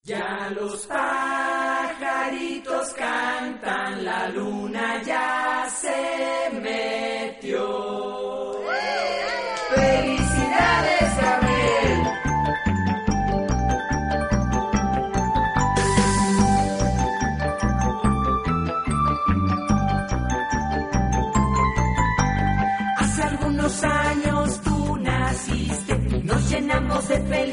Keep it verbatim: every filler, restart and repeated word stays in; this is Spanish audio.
Ya los pajaritos cantan, la luna ya se metió. ¡Felicidades, Gabriel! Hace algunos años tú naciste, nos llenamos de fe.